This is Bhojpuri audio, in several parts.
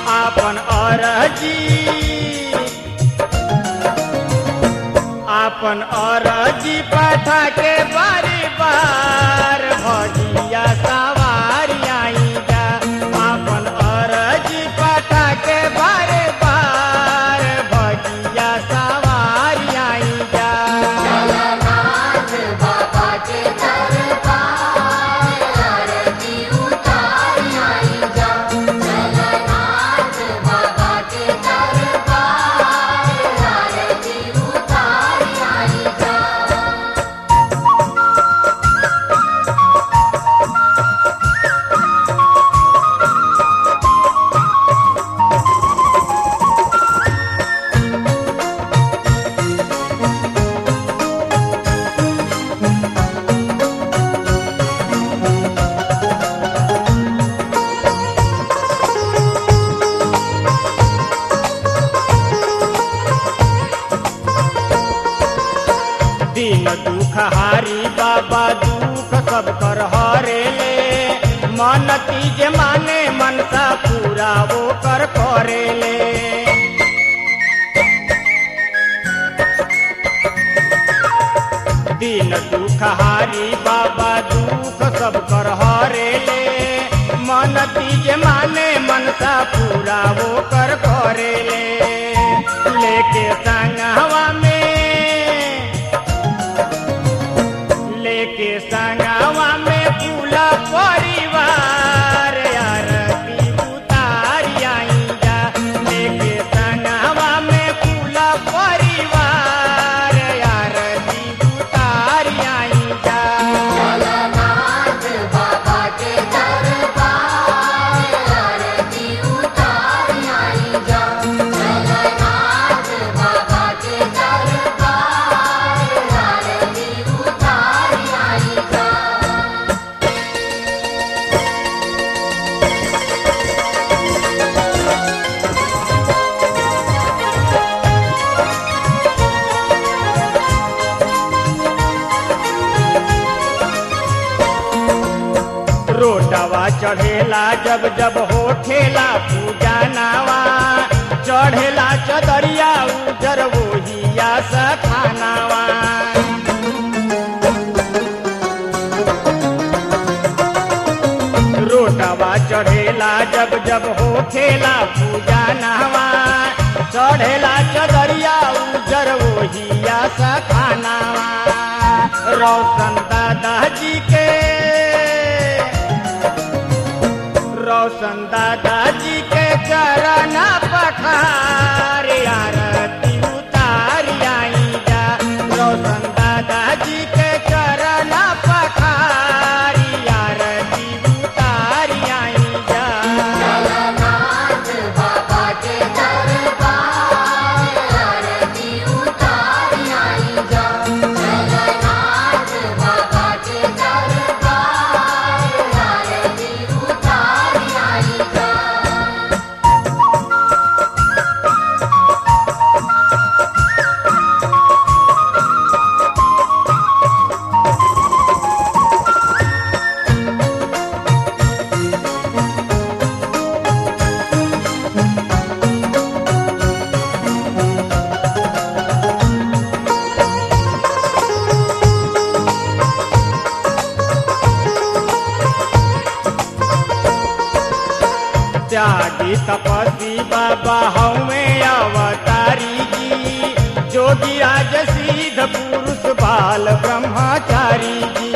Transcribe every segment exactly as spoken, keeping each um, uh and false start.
आपन अरजी आपन अरजी पठा के बारी बार भगिया सवारी आई जा आपन अरजी पठा के बारे बार भगिया सवारी आई जा जगन्नाथ बाबा के दरबार आरती उतार आई जा जगन्नाथ बाबा के दरबार आरती उतार आई जा। दिन दुख हारी बाबा दुख सब कर हरे ले मन तीज माने मनसा पूरा वो कर करे ले दिन दुख हारी बाबा दुख सब कर हरे ले मन तीज माने मनसा पूरा वो कर करे ले लेके संगवा में लेके संगवा में पूरा परिवार आरती उतारी आई जा लेके संगवा में पूरा परिवार आरती उतारी आई जा जगन्नाथ बाबा के दरबार आरती उतार आई जा जगन्नाथ बाबा के दरबार आरती उतार आई जा। रोटवा चढ़ेला जब जब होठेला पूजा नावा चढ़ेला चदरिया उजर वोहिया सखानावा रोटवा चढ़ेला जब जब होठेला पूजा नावा चढ़ेला चदरिया उजर वोहिया सखानावा रोशन दादा जी के रोशन दादाजी के चरण पखार आरती उतार आई जा रोशन दादाजी के चरण पखार आरती उतार आई जा जगन्नाथ बाबा के दरबार आरती उतार आई जा जगन्नाथ बाबा के दरबार आरती उतार आई जा। त्यागी तपस्वी बाबा हमें अवतारी जी जोगी राज सिद्ध पुरुष बाल ब्रह्मचारी जी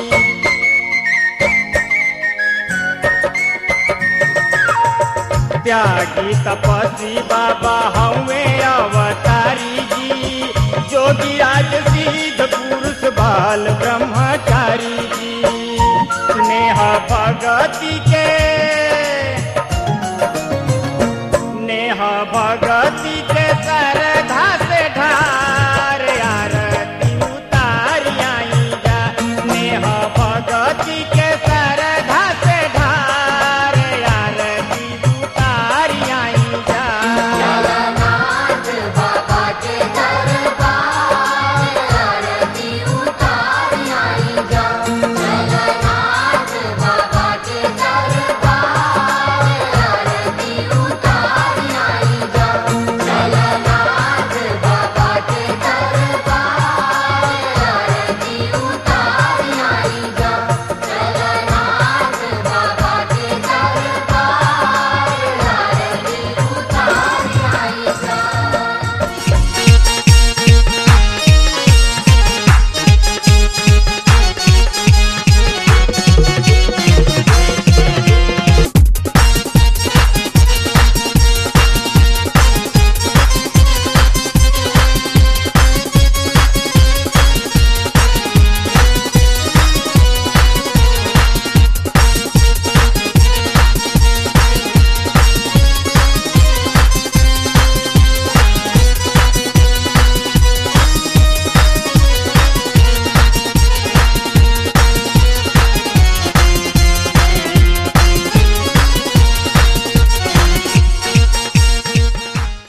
त्यागी तपस्वी बाबा हमें अवतारी जी जोगी राज सिद्ध पुरुष बाल ब्रह्मचारी जी स्नेह भगति के नेह भगति के सर